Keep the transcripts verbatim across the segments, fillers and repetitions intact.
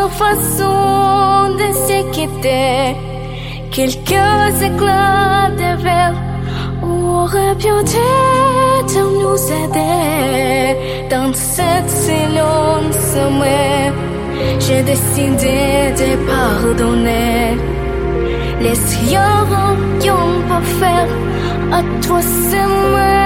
notre façon de se quitter. Quelques éclats de verre auraient bien dû nous aider. Dans cette silence, j'ai décidé de pardonner. Les yeux qui ont pas fait à toi c'est moi.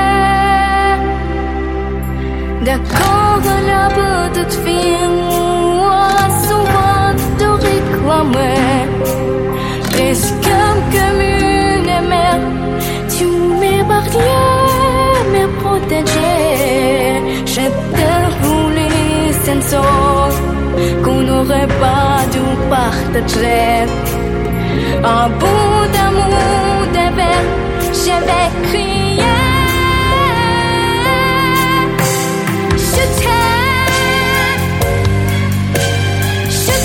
D'accord, la petite fille, moi souvent te réclamer. Presque comme une mère, tu m'es barrière, me protéger. Je t'ai voulu sans sens qu'on n'aurait pas dû partager. Un bout d'amour, de verre, je vais crier. Je t'aime, je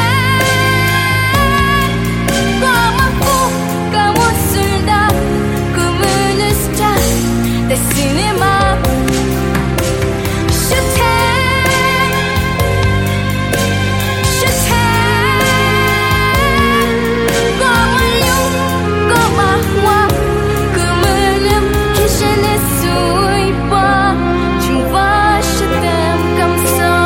t'aime, comme un fou, comme un soldat, comme une star de cinéma. Je t'aime, je t'aime, comme un lion, comme un roi, comme un homme que je ne suis pas. Tu vois, je t'aime comme ça.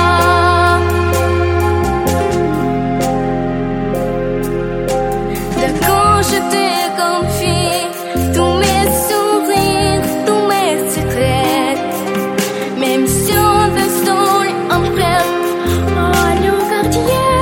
D'accord, je te confie tous mes sourires, tous mes secrets. Même si on te sol en prête, oh, le gardien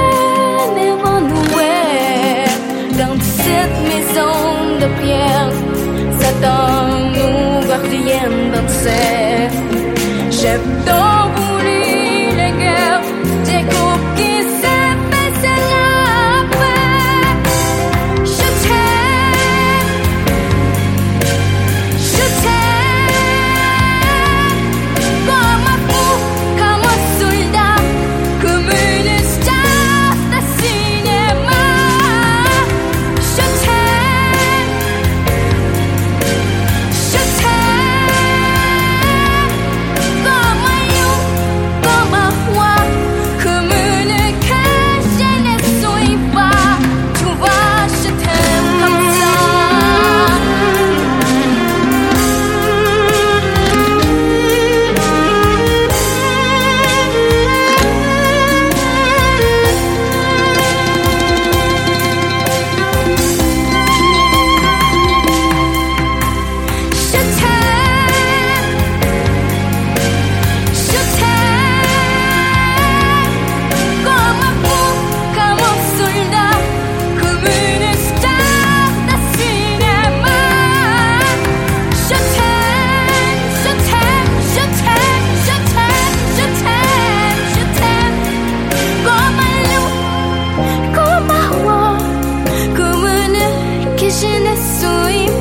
évanoui. Dans cette maison de pierre, Satan nous gardien danser. J'ai tant voulu les guerres, des groupes qui s'est fait la paix. Je t'aime, je t'aime, comme un fou, comme un soldat, comme une star de cinéma. Je t'aime, je t'aime, comme un lion, comme un roi, comme une que je ne suis pas. Tu vois, je t'aime comme ça. Je t'aime, je t'aime, comme un fou, comme un soldat, comme une star de cinéma. Je t'aime, je t'aime, je t'aime, je t'aime, je t'aime, je t'aime, comme un lion, comme un roi, comme une que je ne suis